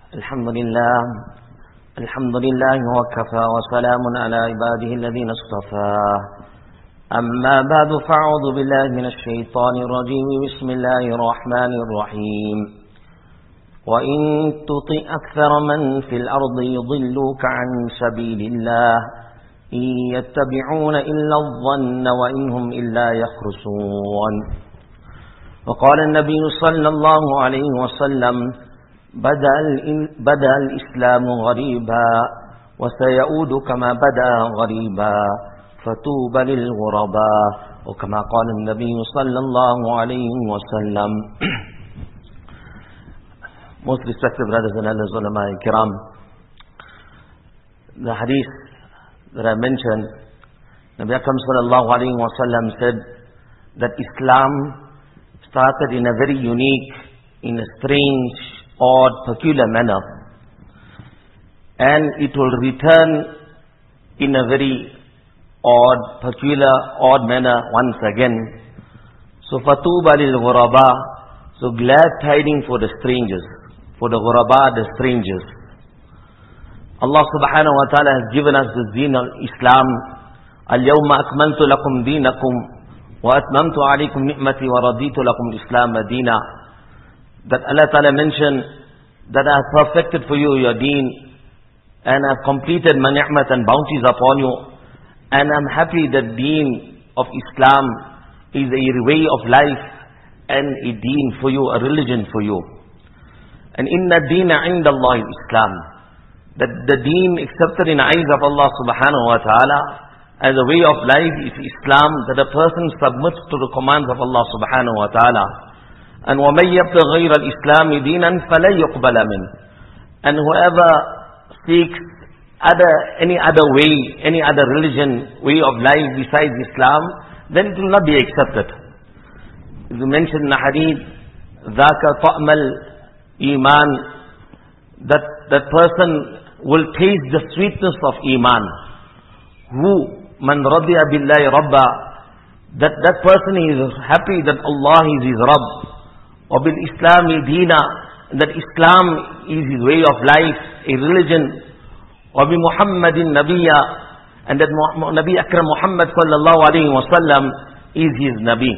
الحمد لله وكفى وسلام على عباده الذين اصطفى أما بعد فأعوذ بالله من الشيطان الرجيم بسم الله الرحمن الرحيم وإن تطع أكثر من في الأرض يضلوك عن سبيل الله إن يتبعون إلا الظن وإن هم إلا يخرصون وقال النبي صلى الله عليه وسلم بدأ الإسلام غريبا وسيعود كما بدأ غريبا فطوبى للغرباء وكما قال النبي صلى الله عليه وسلم. Most respected brothers and elders, ulama kiram, the hadith that I mentioned, Nabi Akram sallallahu alayhi wa sallam said that Islam started in a very unique, in a strange, odd, peculiar manner, and it will return in a very odd, peculiar, odd manner once again. So fatuba lil ghuraba, so glad tidings for the strangers, for the ghuraba, the strangers. Allah subhanahu wa ta'ala has given us the deen al-Islam. Al-yawma akmaltu lakum deenakum wa atmamtu alaykum ni'mati wa raditu lakum al-Islam deena. That Allah ta'ala mentioned that I have perfected for you your deen and I have completed my ni'mat and bounties upon you, and I am happy that deen of Islam is a way of life and a deen for you, a religion for you. And inna deena inda Allah Islam, that the deen accepted in the eyes of Allah subhanahu wa ta'ala as a way of life is Islam, that a person submits to the commands of Allah subhanahu wa ta'ala. And وَمَنْ يَبْتَغِ غَيْرَ الْإِسْلَامِ دِينًا فَلَنْ يُقْبَلَ مِنْهُ. And whoever seeks any other way, any other religion, way of life besides Islam, then it will not be accepted. As we mentioned in the hadith, ذَاكَ طَعْمَ الْإِيمَانِ, that person will taste the sweetness of Iman. Who man radiya billahi rabba, that person is happy that Allah is his Rabb. Wa bil Islami deena, that Islam is his way of life, a religion. Wa bi Muhammadin nabiyya, and that Nabi Akram Muhammad sallallahu alayhi wa sallam is his Nabi.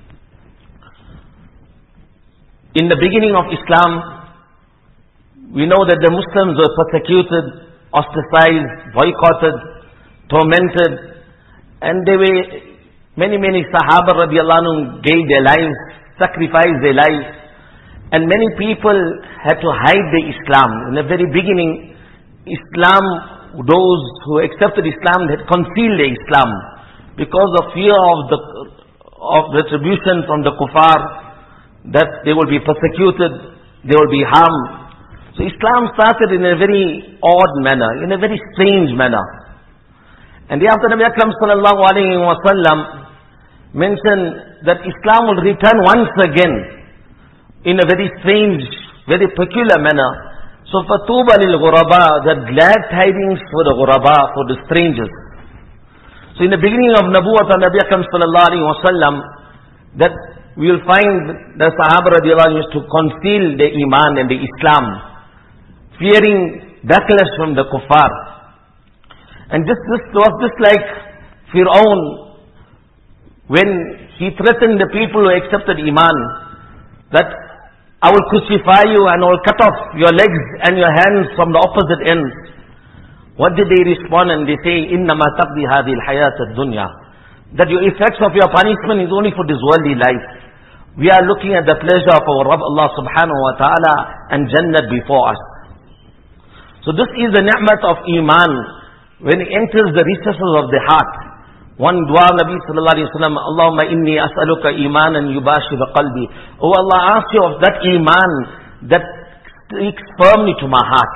In the beginning of Islam, we know that the Muslims were persecuted, ostracized, boycotted, tormented, and they were, many Sahaba radiallahu anhum gave their lives, sacrificed their lives, and many people had to hide their Islam. In the very beginning, Islam, those who accepted Islam had concealed their Islam because of fear of retribution from the kuffar, that they will be persecuted, they will be harmed. So Islam started in a very odd manner, in a very strange manner. And thereafter Nabi Akram sallallahu alayhi wa sallam mentioned that Islam will return once again in a very strange, very peculiar manner. So fatuba lil ghuraba, that glad tidings for the ghuraba, for the strangers. So in the beginning of Nabuwwat of Nabi Akram sallallahu alayhi wa sallam, that we will find the Sahaba radiallahu anhu used to conceal the Iman and the Islam, fearing backlash from the kuffar. And this was just like Fir'aun, when he threatened the people who accepted Iman, that I will crucify you and I will cut off your legs and your hands from the opposite ends. What did they respond? And they say, إِنَّمَا تَقْضِي هَذِهِ الْحَيَاةَ الدُّنْيَا, that your effects of your punishment is only for this worldly life. We are looking at the pleasure of our Rabb Allah subhanahu wa ta'ala and Jannat before us. So this is the ni'mat of Iman, when it enters the recesses of the heart. One dua Nabi sallallahu alayhi wa sallam, Allahumma inni as'aluka imanan yubashir qalbi. Oh Allah, I ask you of that Iman that sticks firmly to my heart.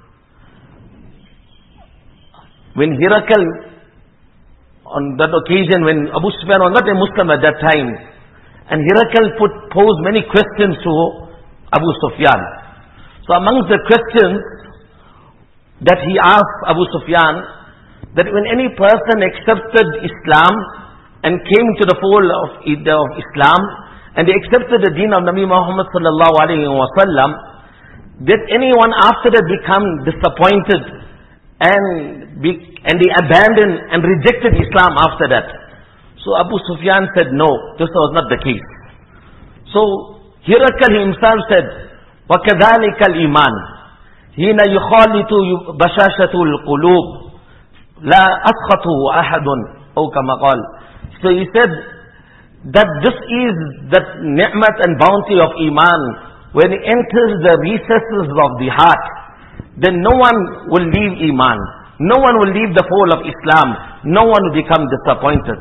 When Hirakal, on that occasion when Abu Sufyan was not a Muslim at that time, and Hirakal posed many questions to Abu Sufyan. So amongst the questions that he asked Abu Sufyan, that when any person accepted Islam and came to the fold of Islam, and they accepted the deen of Nabi Muhammad sallallahu alayhi wa sallam, did anyone after that become disappointed and they abandoned and rejected Islam after that? So Abu Sufyan said, no, this was not the case. So Hirakal himself said, وَكَذَلِكَ الْإِيمَانِ هِينَ يُخَالِطُ بَشَاشَةُ الْقُلُوبِ لَا أَسْخَطُهُ أَحَدٌ أو كما قال. So he said that this is the ni'mat and bounty of Iman. When it enters the recesses of the heart, then no one will leave Iman. No one will leave the fold of Islam. No one will become disappointed.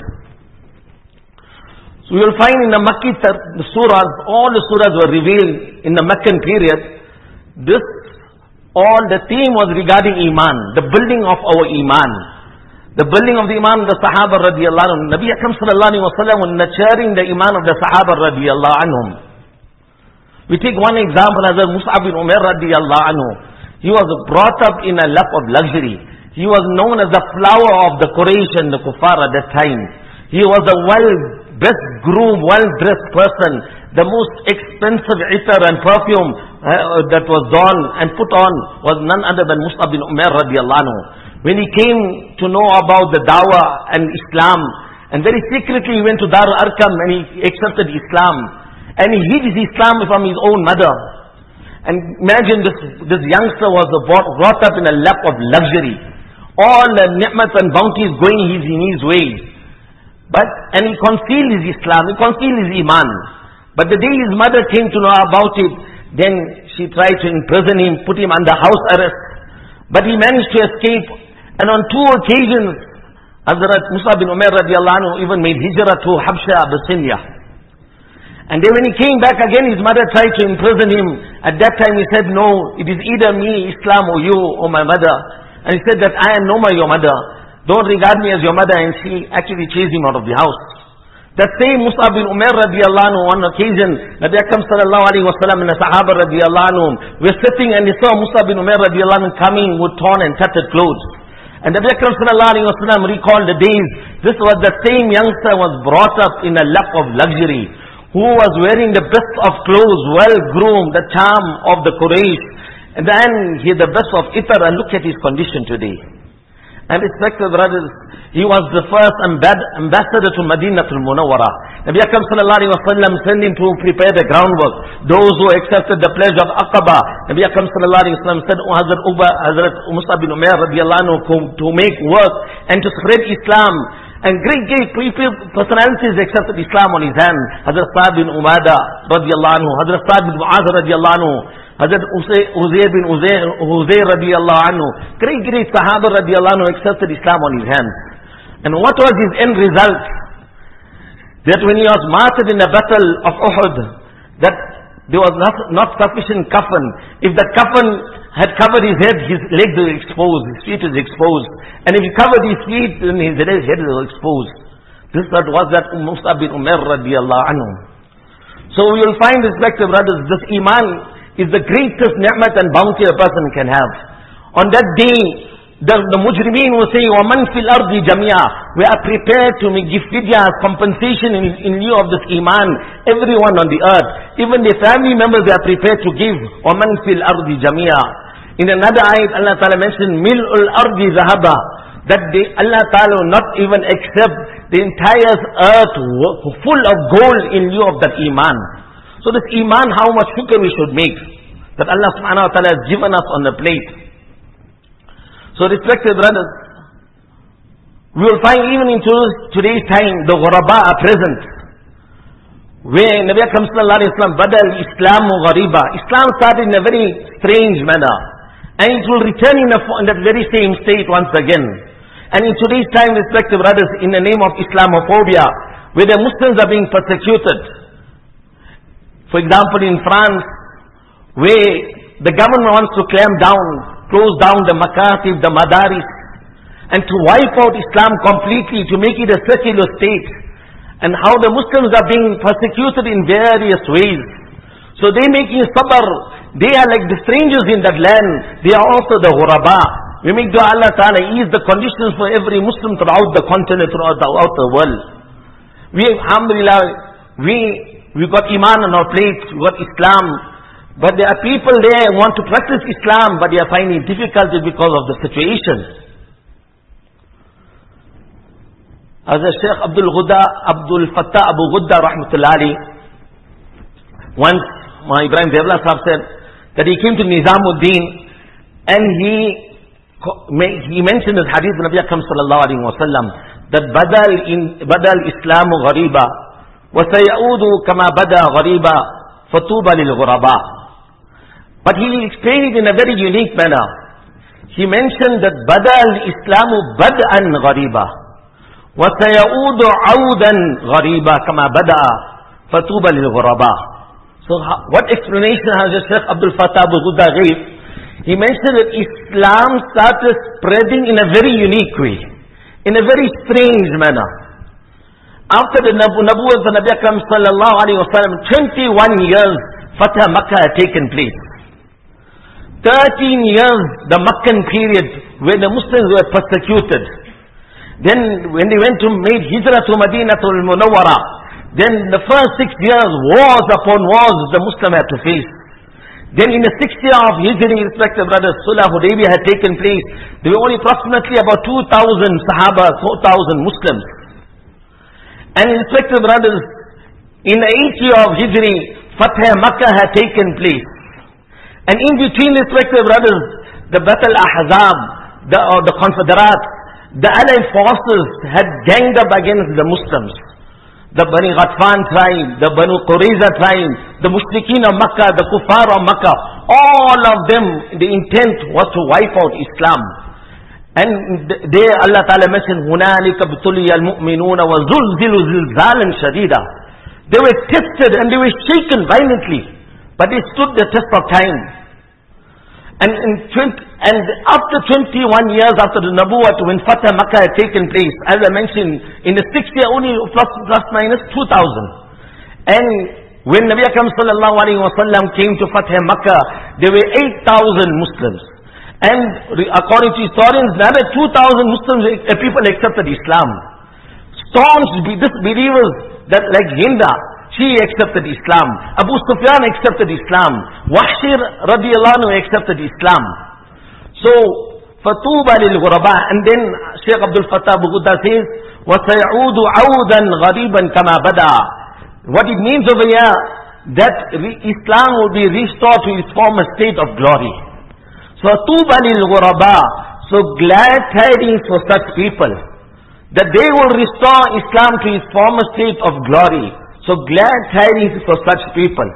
So you will find in the Makki surahs, all the surahs were revealed in the Meccan period. All the theme was regarding Iman, the building of our Iman. The building of the Iman of the Sahaba radiallahu anhum. Nabi Akram sallallahu alayhi wa sallam was nurturing the Iman of the Sahaba radiallahu anhum. We take one example as Mus'ab bin Umair radiallahu anhu. He was brought up in a lap of luxury. He was known as the flower of the Quraysh and the Kuffar at that time. He was a best groomed, well-dressed person. The most expensive itar and perfume that was done and put on was none other than Mus'ab bin Umair radiallahu anhu. When he came to know about the dawah and Islam, and very secretly he went to Darul Arqam and he accepted Islam. And he hid his Islam from his own mother. And imagine this youngster was brought up in a lap of luxury. All the ni'mat and bounties going in his way. And he concealed his Islam, he concealed his Iman. But the day his mother came to know about it, then she tried to imprison him, put him under house arrest. But he managed to escape. And on 2 occasions, Hazrat Mus'ab bin Umair radiallahu anhu even made hijrah to Habsha, Abyssinia. And then when he came back again, his mother tried to imprison him. At that time he said, no, it is either me, Islam, or you, or my mother. And he said that I am no more your mother. Don't regard me as your mother. And she actually chased him out of the house. That same Mus'ab bin Umair radiallahu anhu, on occasion, Nabi Akram sallallahu alayhi wa sallam and the Sahaba radiallahu anhu were sitting and they saw Mus'ab bin Umair radiallahu anhu coming with torn and tattered clothes. And Nabi Akram sallallahu alayhi wa sallam recalled the days. This was the same youngster was brought up in a lap of luxury, who was wearing the best of clothes, well-groomed, the charm of the Quraysh. And then he had the best of itar, and look at his condition today. And respected brothers, he was the first ambassador to Madinatul Munawwara. Nabi Akram sallallahu alayhi wa sallam sent him to prepare the groundwork. Those who accepted the pledge of Aqaba, Nabi Akram sallallahu alayhi wa sallam said, Hazrat Mus'ab bin Umair radiallahu anhu to make work and to spread Islam. And great personalities accepted Islam on his hand. Hazrat Sa'd bin Umadah radiallahu anhu, Hazrat Sa'd bin Mu'adh radiallahu anhu, Hazrat Uzair bin Uzair radiallahu anhu. Great Sahaba radiallahu anhu accepted Islam on his hand. And what was his end result? That when he was martyred in the battle of Uhud, that there was not sufficient kafan. If the kafan had covered his head, his legs were exposed, his feet was exposed. And if he covered his feet, then his head was exposed. This was that Mus'ab bin Umair radiallahu anhu. So we will find, respected brothers, this Iman is the greatest ni'mat and bounty a person can have. On that day, the mujrimeen will say, وَمَنْ فِي الْأَرْضِ جَمِيعًا. We are prepared to give fidya as compensation in lieu of this Iman. Everyone on the earth, even their family members, they are prepared to give. وَمَنْ فِي الْأَرْضِ جَمِيعًا. In another ayat, Allah Ta'ala mentioned, مِلْءُ الْأَرْضِ ذَهَبًا. That Allah Ta'ala will not even accept the entire earth full of gold in lieu of that Iman. So this Iman, how much shukr we should make, that Allah Subhanahu Wa Ta'ala has given us on the plate. So respected brothers, we will find even in today's time, the ghuraba are present. Where Nabi Akram sallallahu alayhi wa sallam, badal Islamu ghariba. Islam started in a very strange manner. And it will return in that very same state once again. And in today's time, respected brothers, in the name of Islamophobia, where the Muslims are being persecuted. For example, in France, where the government wants to clamp down, close down the makatib, the madaris, and to wipe out Islam completely, to make it a secular state. And how the Muslims are being persecuted in various ways. So they making sabr. They are like the strangers in that land. They are also the ghuraba. We make dua Allah Ta'ala ease the conditions for every Muslim throughout the continent, throughout the world. We, alhamdulillah, we got Iman on our plate, we got Islam. But there are people there who want to practice Islam, but they are finding difficulties because of the situation. As Sheikh Abdul Fattah Abu Ghudda rahmatullahi, once Ibrahim Devla Sahib said that he came to Nizamuddin and he mentioned this hadith of Nabi Akram sallallahu alaihi wasallam that badal Islamu ghariba wa sayaudu kama bada ghariba fatuba lil ghuraba. But he explained it in a very unique manner. He mentioned that badal Islamu bad'an ghariba wa sayaudu audan ghariba kama bada fatuba lil ghuraba. So what explanation has Sheikh Abdul Fattah Abu Ghudda gave? He mentioned that Islam started spreading in a very unique way, in a very strange manner. After the Nabuwwat of Nabi Akram sallallahu alaihi wasallam, 21 years Fatah Makkah had taken place. 13 years the Meccan period where the Muslims were persecuted. Then when they went to made Hijrah to Madinatul Munawwara, then the first 6 years, wars upon wars the Muslim had to face. Then in the 6th year of Hijri, respected brothers, Sulh Hudaybiyah had taken place. There were only approximately about 2,000 Sahaba, 4,000 Muslims. And respected brothers, in the 8th year of Hijri, Fatah Makkah had taken place. And in between, respected brothers, the Battle Ahzab, the Confederate, the Allied forces had ganged up against the Muslims. The Bani Ghatfan tribe, the Banu Qurayza tribe, the Mushrikeen of Makkah, the Kuffar of Makkah, all of them, the intent was to wipe out Islam. And there Allah Ta'ala mentioned, هُنَالِكَ ابْتُلِيَ الْمُؤْمِنُونَ وَزُلْزِلُوا زِلْزَالًا شَدِيدًا. They were tested and they were shaken violently, but they stood the test of time. And after 21 years after the Nabuwwat, when Fatah Makkah had taken place, as I mentioned, in the 6th year only plus minus 2,000. And when Nabi Akram sallallahu alaihi wasallam came to Fatah Makkah, there were 8,000 Muslims. And according to historians, another 2,000 Muslims people accepted Islam. Staunch disbelievers that like Hinda, she accepted Islam. Abu Sufyan accepted Islam. Wahshir radiyallahu anhu accepted Islam. So, fatuba lil ghuraba. And then Sheikh Abdul Fattah Abu Ghudda says, وَسَيَعُودُ عَوْدًا غَرِيبًا كَمَا بَدَى. What it means over here, that Islam will be restored to its former state of glory. So, fatuba lil ghuraba. So, glad tidings for such people, that they will restore Islam to its former state of glory. So glad tidings for such people.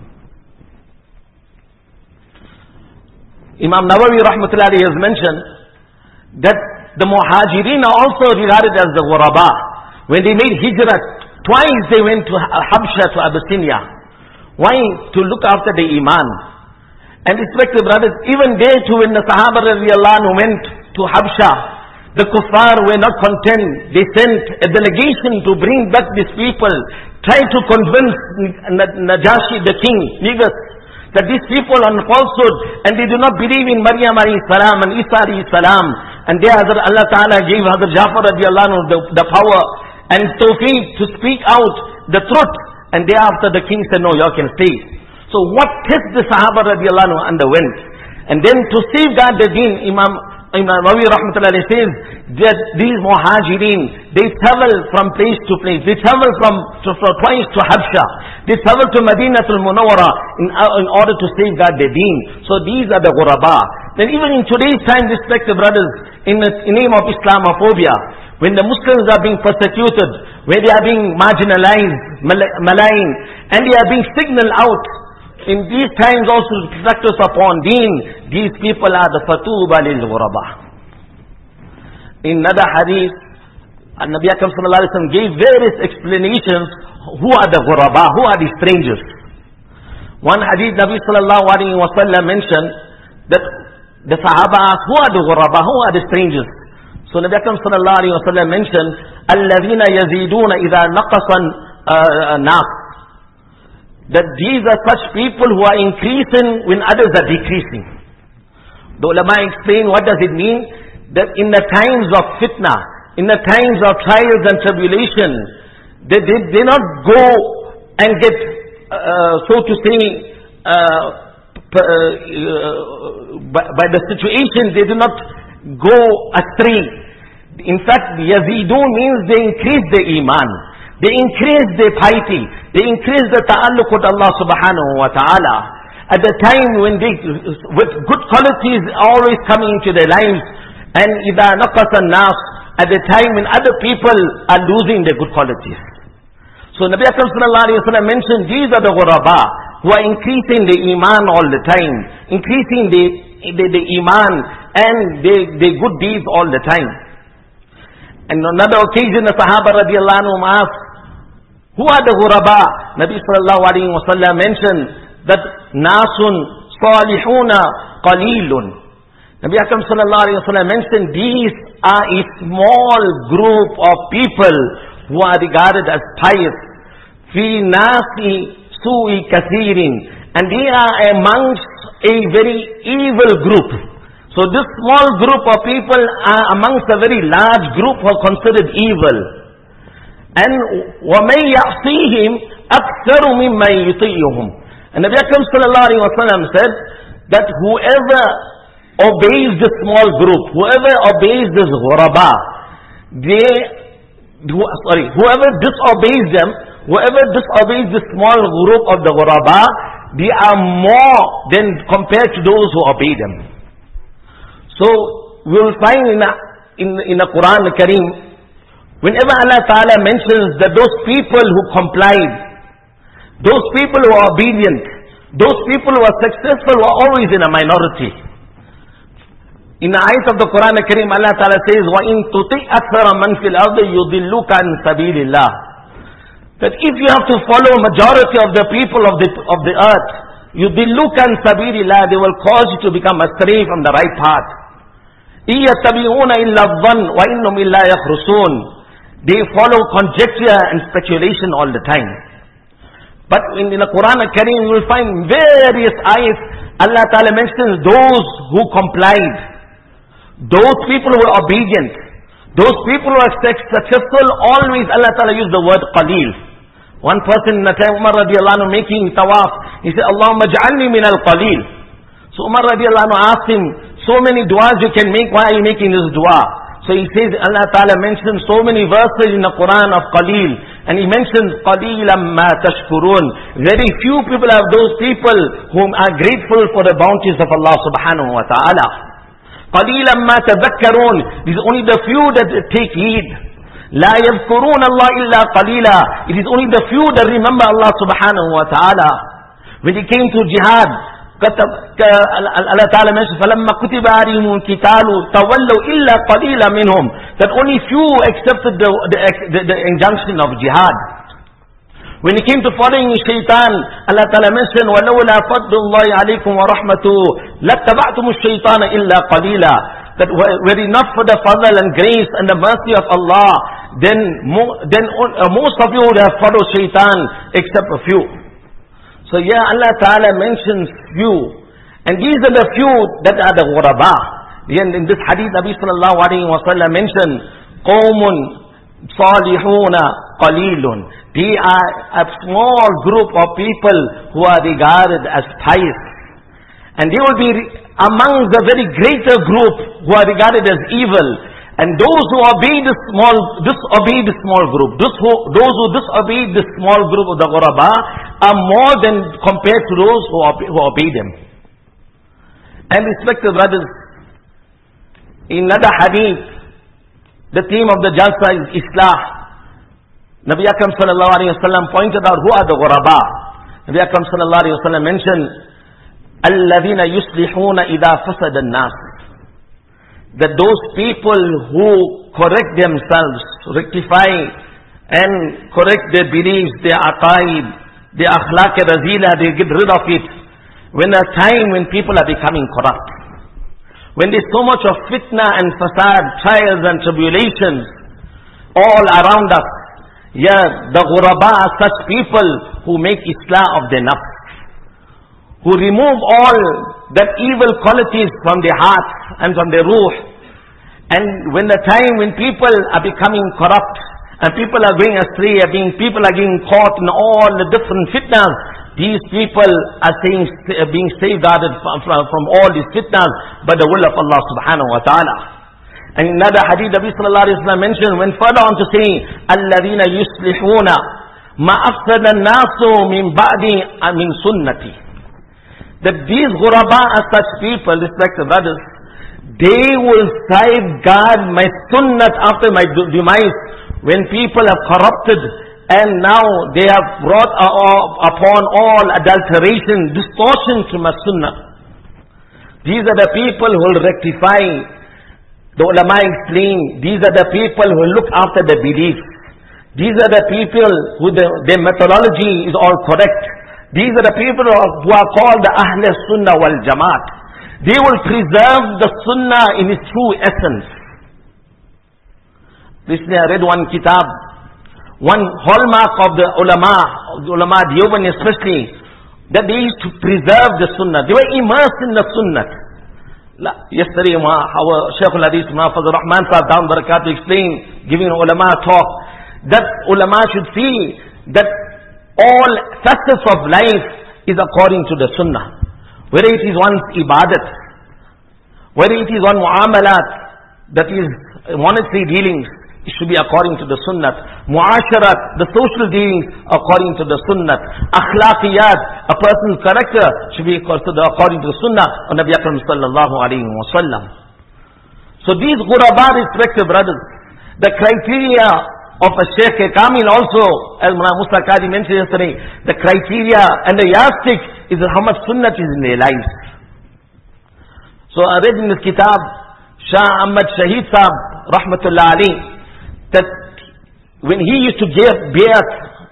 Imam Nawawi rahmatullahi has mentioned that the Muhajirin are also regarded as the Ghuraba. When they made Hijrah, twice they went to Habsha, to Abyssinia. Why? To look after the Iman. And respected brothers, even there too, when the Sahaba radiallahu anhu went to Habsha, the kuffar were not content. They sent a delegation to bring back these people, try to convince Najashi, the king, Negus, that these people are on falsehood and they do not believe in Maryam alayhi salam and Isa alayhi salam. And there Allah Ta'ala gave Hazrat Jafar radiallahu anhu the power and tawfiq to speak out the truth. And thereafter the king said, no, you can stay. So what test the Sahaba radiallahu anhu underwent? And then to safeguard the deen, Imam Nawawi rahmatullahi says that these Muhajirin, they travel from place to place. They travel from twice to Habsha. They travel to Madinatul Munawwara in order to safeguard their deen. So these are the Ghuraba. Then even in today's time, respected brothers, in the name of Islamophobia, when the Muslims are being persecuted, where they are being marginalized, maligned, and they are being signaled out, in these times also to practice upon deen, these people are the fatuba lil ghuraba. In another hadith, Nabi Akram sallallahu alaihi wasallam gave various explanations who are the ghuraba, who are the strangers. One hadith Nabi sallallahu alaihi wasallam mentioned that the Sahaba asked, who are the ghuraba, who are the strangers? So Nabi Akram sallallahu alaihi wasallam mentioned, alladhina yaziduna idha naqasan nas. That these are such people who are increasing when others are decreasing. The ulama explain what does it mean? That in the times of fitna, in the times of trials and tribulation, they not go and get, so to say, by the situation, they do not go astray. In fact, yazidun means they increase their iman. They increase their piety. They increase the ta'alluq with Allah subhanahu wa ta'ala. At the time when they, with good qualities always coming into their lives, and إِذَا نَقَصَ النَّاسِ, at the time when other people are losing their good qualities. So Nabi Akram sallallahu alayhi wa sallam mentioned, these are the ghuraba, who are increasing the iman all the time, increasing the iman and the good deeds all the time. And on another occasion, the Sahaba radiallahu anhum asked, who are the ghuraba? Nabi sallallahu alayhi wa sallam mentioned that nasun salihuna qalilun. Nabi Akram sallallahu alayhi wa sallam mentioned these are a small group of people who are regarded as pious. Fi nasi su'i kathirin. And they are amongst a very evil group. So this small group of people are amongst a very large group who are considered evil. And وَمَنْ يَعْصِيهِمْ أَكْثَرُ مِمَّنْ يُطِيعُهُمْ. And Nabi Akram sallallahu alayhi wa sallam said that whoever obeys this small group, whoever obeys this ghuraba, whoever disobeys them, whoever disobeys this small group of the ghuraba, they are more than compared to those who obey them. So we will find in the Quran al-Kareem, whenever Allah Ta'ala mentions that those people who complied, those people who are obedient, those people who are successful were always in a minority. In the ayat of the Quran al-Kareem, Allah Ta'ala says, وَإِن تُطِعْ أَكْثَرَ مَنْ فِي الْأَرْضِ يُضِلُّكَ عَنْ سَبِيلِ اللَّهِ. That if you have to follow majority of the people of the earth, يُضِلُّكَ عَنْ سَبِيلِ اللَّهِ, they will cause you to become astray from the right path. إِيَّتَّبِعُونَ إِلَّا الظَّنَّ وَإِنَّهُمْ إِلَّا يَخْرُصُونَ. They follow conjecture and speculation all the time. But in the Quran al-Kareem, you will find various ayats. Allah Ta'ala mentions those who complied, those people who are obedient, those people who are successful. Always Allah Ta'ala used the word qaleel. One person in the time Umar radiallahu anhu making tawaf, he said, Allahumma ja'alni min al-qaleel. So Umar radiallahu anhu asked him, so many du'as you can make, why are you making this dua? So he says, Allah Ta'ala mentions so many verses in the Quran of qaleel. And he mentions, قَلِيلًا مَا تَشْكُرُونَ. Very few people are those people whom are grateful for the bounties of Allah subhanahu wa ta'ala. قَلِيلًا مَا تَذَكَّرُونَ. It is only the few that take heed. لَا يَذْكُرُونَ اللَّهِ إِلَّا قَلِيلًا. It is only the few that remember Allah subhanahu wa ta'ala. When it came to jihad, Allah Ta'ala mentions, فَلَمَّا كُتِبَ عَلَيْهِمُ الْقِتَالُ تَوَلَّوْا إِلَّا قَلِيلًا مِنْهُمْ. That only few accepted the injunction of jihad. When it came to following shaitan, Allah Ta'ala mentioned, وَلَوْلَا فَضْلُ اللَّهِ عَلَيْكُمْ وَرَحْمَتُهُ لَاتَّبَعْتُمُ الشَّيْطَانَ إِلَّا قَلِيلًا. That were it not for the fadl and grace and the mercy of Allah, then most of you would have followed shaitan except a few. So yeah, Allah Ta'ala mentions few. And these are the few that are the ghuraba. And in this hadith, Nabi sallallahu alayhi wa sallam mentioned, قَوْمٌ صَالِحُونَ قَلِيلٌ. They are a small group of people who are regarded as pious. And they will be among the very greater group who are regarded as evil. And those who disobey the small group, those who disobey the small group of the ghuraba are more than compared to those who obey them. And respected brothers, in another hadith, the theme of the Jalsa is Islah. Nabi Akram sallallahu alayhi wa sallam pointed out who are the ghuraba. Nabi Akram sallallahu alayhi wa sallam mentioned, الَّذِينَ يُصْلِحُونَ إِذَا فَسَدَ النَّاسِ. That those people who correct themselves, rectify and correct their beliefs, their aqaid, their akhlaq razila, they get rid of it. When a time when people are becoming corrupt, when there's so much of fitna and fasad, trials and tribulations all around us, yeah, the ghuraba are such people who make islah of their nafs, who remove all that evil qualities from their hearts and from their ruh. And when the time when people are becoming corrupt and people are going astray, people are getting caught in all the different fitnas, These people are being safeguarded from all these fitnas by the will of Allah subhanahu wa ta'ala. And another hadith Nabi sallallahu alayhi wa sallam mentioned, when further on to say, الَّذِينَ يُصْلِحُونَ مَا أَفْسَدَ النَّاسُ مِنْ بَعْدِ مِنْ سُنَّتِي. That these ghuraba are such people, respected brothers, they will safeguard my sunnat after my demise, when people have corrupted and now they have brought upon all adulteration, distortion to my sunnah. These are the people who will rectify. The ulama explain, these are the people who look after the belief. These are the people who their methodology is all correct. These are the people who are called the Ahl Sunnah wal Jamaat. They will preserve the Sunnah in its true essence. Recently I read one kitab, one hallmark of the ulama Deoband especially, that they used to preserve the Sunnah. They were immersed in the Sunnah. Yesterday our Shaykh al-Hadith Fazl Rahman Sahib down Barakatuh explained, giving ulama talk, that ulama should see that all facets of life is according to the Sunnah. Whether it is one's ibadat, whether it is one muamalat, that is monetary dealings, it should be according to the Sunnah. Muasharat, the social dealings, according to the Sunnah. Akhlaqiyat, a person's character should be according to the Sunnah of Nabi Akram sallallahu alayhi wa sallam. So these ghuraba, respected brothers, the criteria of a Shaykh Kamil also, as Musa Qadi mentioned yesterday, the criteria and the yardstick is how much Sunnah is in their lives. So I read in this kitab, Shah Ahmad Shaheed Sahib, Rahmatullah alayhi, that when he used to give bayat,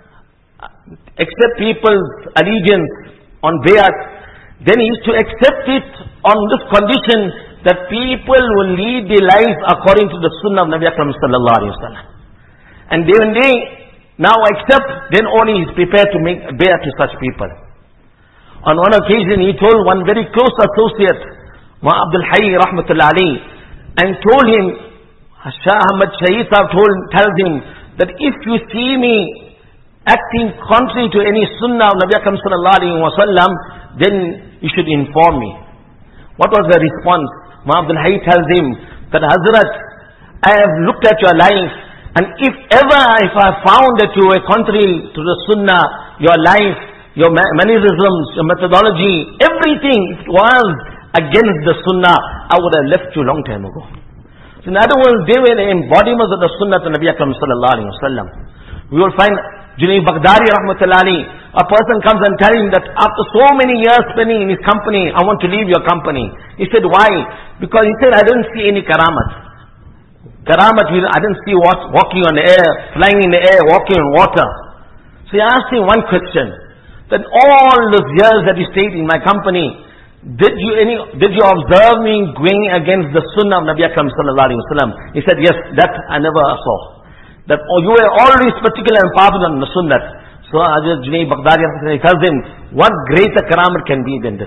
accept people's allegiance on bayat, then he used to accept it on this condition that people will lead their lives according to the Sunnah of Nabi Akram sallallahu alayhi wa sallam. And when they now accept, then only he is prepared to make bayat to such people. On one occasion he told one very close associate, Ma Abdul Hayy Rahmatullah alayhi, and told him, Shah Ahmad Shaheed Sahib tells him that if you see me acting contrary to any sunnah of Nabi Akram sallallahu alayhi wa sallam, then you should inform me. What was the response? Ma Abdul Hayy tells him that, Hazrat, I have looked at your life, and if I found that you were contrary to the sunnah, your life, your mannerisms, your methodology, everything was against the sunnah, I would have left you long time ago. So in other words, they were the embodiments of the Sunnah of Nabi Akram sallallahu alayhi wa sallam. We will find Junaid Baghdadi Rahmatullah alayhi, a person comes and tells him that after so many years spending in his company, I want to leave your company. He said, why? Because he said, I didn't see any karamat. Karamat, I didn't see walking on the air, flying in the air, walking on water. So he asked him one question, that all those years that you stayed in my company, did you observe me going against the Sunnah of Nabi Akram sallallahu alayhi wa sallam? He said, yes, that I never saw. That you were always particular and powerful on the Sunnah. So Hazrat Junaid Baghdadi tells him, what greater karamat can be than this?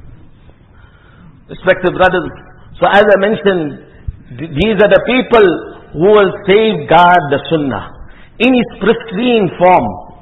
Respected brothers, so as I mentioned, these are the people who will safeguard the Sunnah in its pristine form.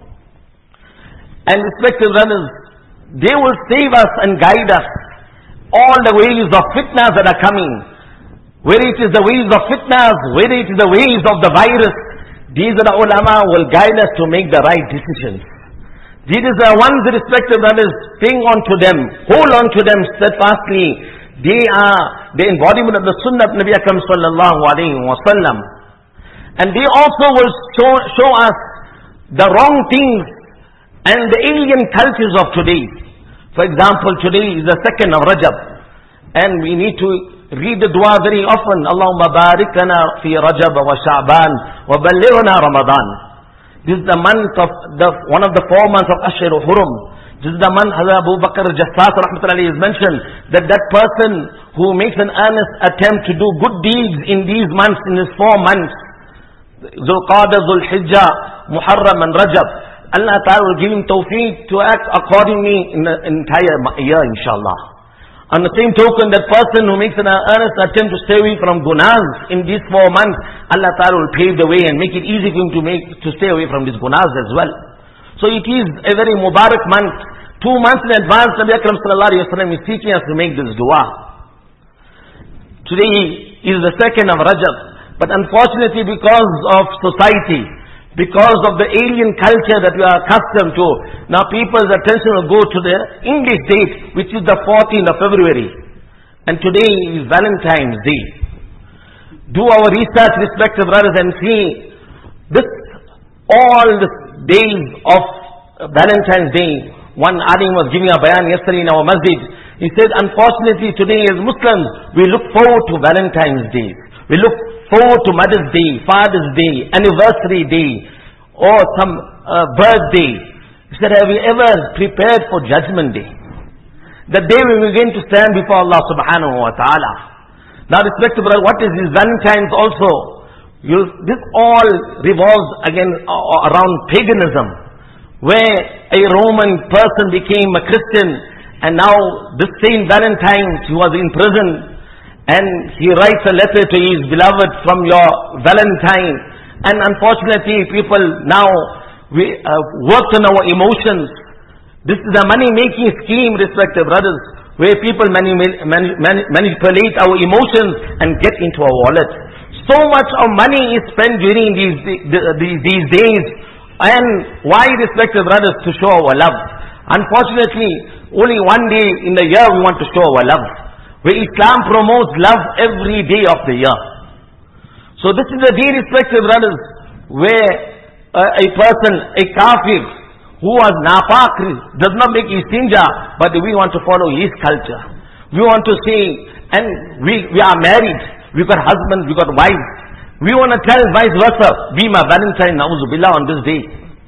And respected brothers, they will save us and guide us. All the waves of fitnas that are coming, whether it is the waves of fitnas, whether it is the waves of the virus, these are the ulama will guide us to make the right decisions. These are the ones, respected brothers, cling on to them, hold on to them steadfastly. They are the embodiment of the Sunnah of Nabi Akram sallallahu alayhi wa sallam. And they also will show us the wrong things and the alien cultures of today. For example, today is the 2nd of Rajab, and we need to read the dua very often. Allahumma barik lana fi Rajab wa Sha'ban wa ballighna Ramadan. This is the month of one of the 4 months of Ashur Hurum. This is the month Hazrat Abu Bakr Jassas rahmatullahi is mentioned, that person who makes an earnest attempt to do good deeds in these months, in these 4 months, Zulqa'dah, Zulhijjah, Muharram and Rajab, Allah Ta'ala will give him tawfiq to act accordingly in the entire year, inshallah. On the same token, that person who makes an earnest attempt to stay away from gunas in these 4 months, Allah Ta'ala will pave the way and make it easy for him to stay away from these gunas as well. So it is a very Mubarak month. 2 months in advance, Nabi Akram sallallahu alayhi wa sallam is teaching us to make this dua. Today is the 2nd of Rajab, but unfortunately because of society, because of the alien culture that we are accustomed to, now people's attention will go to the English date, which is the 14th of February. And today is Valentine's Day. Do our research, respective brothers, and see this, all the days of Valentine's Day. One alim was giving a bayan yesterday in our masjid. He said, unfortunately today as Muslims, we look forward to Valentine's Day. We look forward to Mother's Day, Father's Day, Anniversary Day, or some birthday. He said, have you ever prepared for Judgment Day? The day when we are going to stand before Allah subhanahu wa ta'ala. Now respected brother, what is this Valentine's also? This all revolves again around paganism, where a Roman person became a Christian, and now this same Valentine, he was in prison, and he writes a letter to his beloved from your Valentine. And unfortunately people now, we worked on our emotions. This is a money-making scheme, respected brothers, where people manipulate our emotions and get into our wallet. So much of money is spent during these days. And why, respected brothers? To show our love. Unfortunately, only one day in the year we want to show our love, where Islam promotes love every day of the year. So this is the day, respected brothers, where a person, a kafir, who was nafaq, does not make istinja, but we want to follow his culture. We want to say, and we are married, we got husbands, we got wives. We want to tell vice versa, be my Valentine, na'uzubillah, on this day.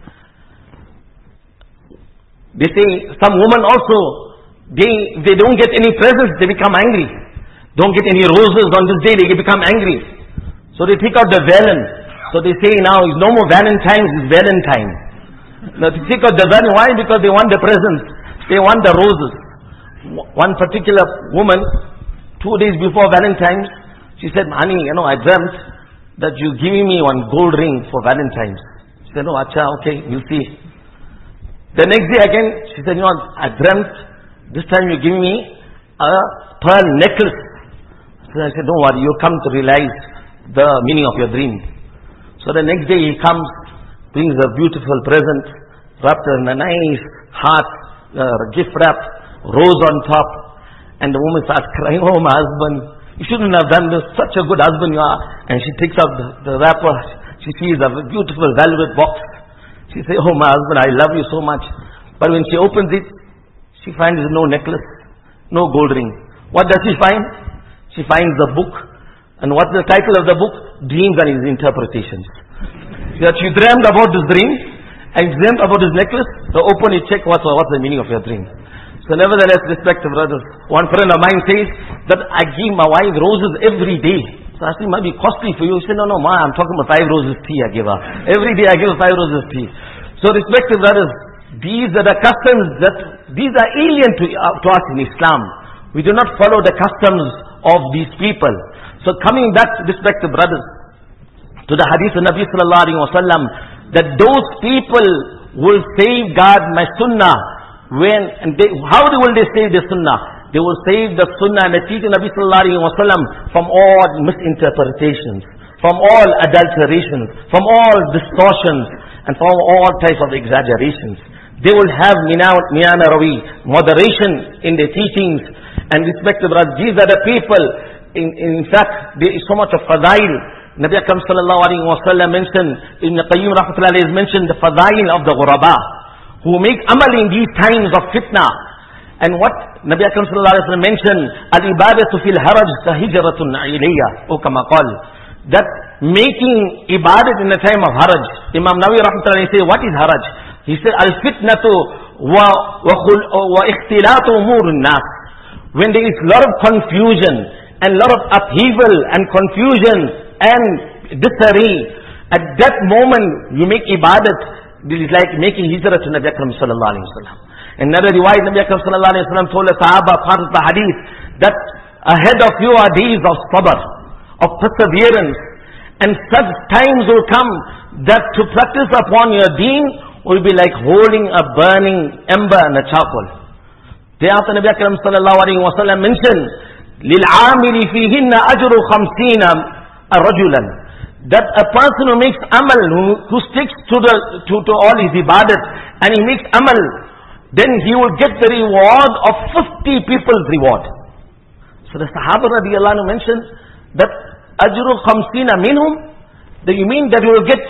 They say, some women also, they don't get any presents, they become angry. Don't get any roses on this day, they become angry. So they take out the valen. So they say now, no more Valentine's, it's Valentine. Now they take out the valen, why? Because they want the presents, they want the roses. One particular woman, 2 days before Valentine's, she said, honey, I dreamt that you're giving me one gold ring for Valentine's. She said, oh, acha, okay, we'll see. The next day again, she said, I dreamt, this time you're giving me a pearl necklace. So I said, don't worry, you'll come to realize the meaning of your dream. So the next day he comes, brings a beautiful present, wrapped in a nice heart, gift wrap, rose on top. And the woman starts crying, oh my husband, you shouldn't have done this, such a good husband you are. And she takes up the wrapper, she sees a beautiful velvet box. She says, oh my husband, I love you so much. But when she opens it, she finds no necklace, no gold ring. What does she find? She finds the book. And what's the title of the book? Dreams and His Interpretations. That she dreamed about this dream, and dreamt about this necklace. So open it, check what's the meaning of your dream. So nevertheless, respected brothers, one friend of mine says that I give my wife roses every day. So I said, it might be costly for you. He said, no, ma, I'm talking about 5 roses tea I give her. Every day I give her 5 roses tea. So respected brothers, these are the customs these are alien to us in Islam. We do not follow the customs of these people. So coming back, respected brothers, to the hadith of Nabi sallallahu alaihi wasallam, that those people will safeguard my sunnah. How will they save the sunnah? They will save the sunnah and the teaching of Nabi sallallahu alaihi wasallam from all misinterpretations, from all adulterations, from all distortions, and from all types of exaggerations. They will have miyana rawi, moderation in their teachings. And respected brothers, these are the people, in fact, there is so much of fadail. Nabi Akram sallallahu alaihi wasallam mentioned, Ibn Qayyim rahmatullahi alayhi has mentioned the fadail of the ghuraba, who make amal in these times of fitna. And what Nabi Akram sallallahu alaihi wasallam mentioned, al-ibadatu fil haraj hijratun ilayya, o kama qal, that making ibadat in the time of haraj. Imam Nawawi rahmatullahi say, what is haraj? He said, al-fitnatu wa ikhtilatu umurun nas. When there is a lot of confusion and a lot of upheaval and confusion and disarray, at that moment you make ibadat. This is like making hijrah to Nabi Akram sallallahu alaihi wasallam. Another riwayat, Nabi Akram sallallahu alaihi wasallam told the Sahaba, part of the hadith, that ahead of you are days of sabr, of perseverance, and such times will come that to practice upon your deen will be like holding a burning ember and a charcoal. Thereafter Nabi Akram sallallahu alayhi wa sallam mentioned, لِلْعَامِلِ فِيهِنَّ أَجْرُ خَمْسِينَ رَجُلًا, that a person who makes amal, who sticks to all his ibadat, and he makes amal, then he will get the reward of 50 people's reward. So the Sahaba radiallahu anhu mentioned that ajru khamsina minhum, that you mean that you will get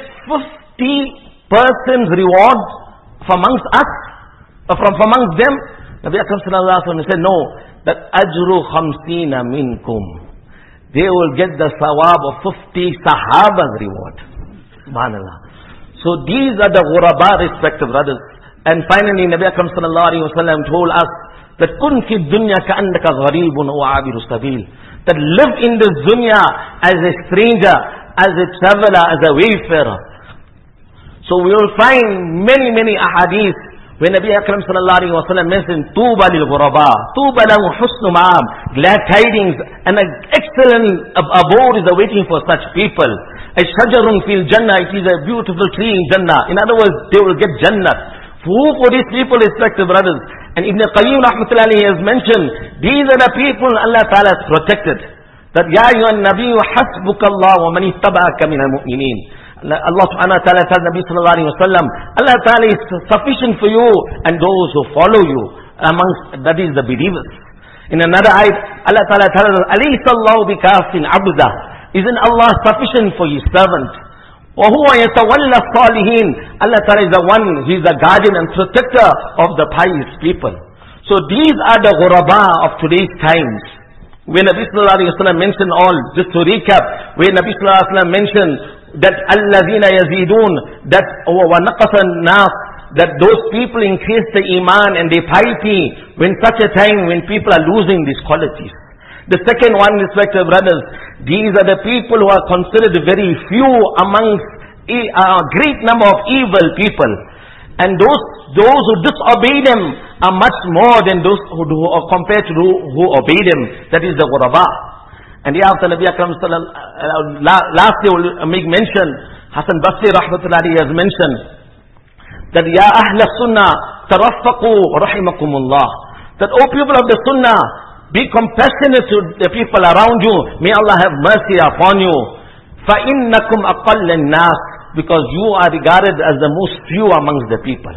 50 persons reward from amongst us, from amongst them? Nabi Akram sallallahu alaihi wasallam said, no, that ajru khamsina minkum, they will get the sawab of 50 Sahaba's reward. Subhanallah. So these are the ghuraba, respected brothers. And finally Nabi Akram sallallahu alaihi wasallam told us that kun fi dunya ka'annaka gharibun wa abiru sabil, that live in this dunya as a stranger, as a traveler, as a wayfarer. So we will find many ahadith when Nabi Akram sallallahu alaihi wasallam mentioned Tuba lil ghuraba, Tuba lahu husnu ma'am, glad tidings and an excellent abode is awaiting for such people. A shajarun fil jannah, it is a beautiful tree in Jannah. In other words, they will get Jannah. Who for these people, respected brothers? And Ibn Qayyim rahmatullahi has mentioned, these are the people Allah Ta'ala has protected. That Ya ayyuhan nabiyyu hasbukallah wa man ittaba'aka minal mu'minin. Allah subhanahu wa ta'ala tells Nabi sallallahu alayhi wa sallam, Allah Ta'ala is sufficient for you and those who follow you, amongst, that is the believers. In another ayat, Allah Ta'ala tells us, alaysa Allahu bikafin abdah, isn't Allah sufficient for his servant? وَهُوَ يَتَوَلَّى الصَّالِحِينَ, Allah Ta'ala is the one, He is the guardian and protector of the pious people. So these are the ghuraba of today's times. When Nabi sallallahu alayhi wa sallam mentioned all, just to recap, when Nabi sallallahu alayhi wa sallam mentioned that الَّذِينَ يَزِيدُونَ, that وَنَقَصَ النَّاسِ, that those people increase the iman and their piety when such a time when people are losing these qualities. The second one, respected brothers, these are the people who are considered very few amongst a great number of evil people. And those who disobey them are much more than those who are compared to who obey them. That is the ghuraba. And thereafter Nabi Akram lastly will make mention, Hasan Basri rahmatullahi has mentioned, that Ya Ahla Sunnah taraffaqu rahimakumullah, that O people of the Sunnah, be compassionate to the people around you. May Allah have mercy upon you. فَإِنَّكُمْ أَقَلَّ النَّاسِ, because you are regarded as the most few amongst the people.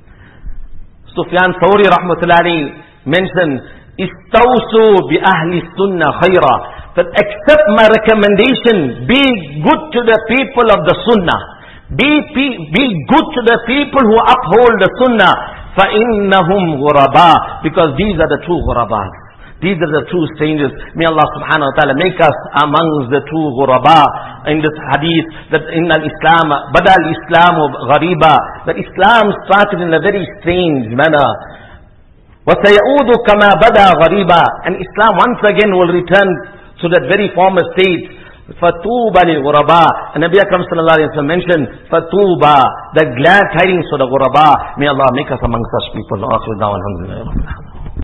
Sufyan Thawri rahmatullahi mentioned, إِسْتَوْسُوا بِأَهْلِ السُّنَّةِ خَيْرًا, that accept my recommendation, be good to the people of the Sunnah. Be good to the people who uphold the Sunnah. فَإِنَّهُمْ غُرَبَا, because these are the true ghurabas. These are the true strangers. May Allah subhanahu wa ta'ala make us amongst the true ghuraba. In this hadith, that in al-Islam, bada al-Islam ghariba, that Islam started in a very strange manner. وَسَيَعُودُ كَمَا بَدَى غَرِيبًا, and Islam once again will return to that very former state. فَتُوبَ لِلْغُرَبَا, and Nabi Akram sallallahu alayhi wa sallam mentioned, فَتُوبَ, the glad tidings for the ghuraba. May Allah make us among such people. Alhamdulillah.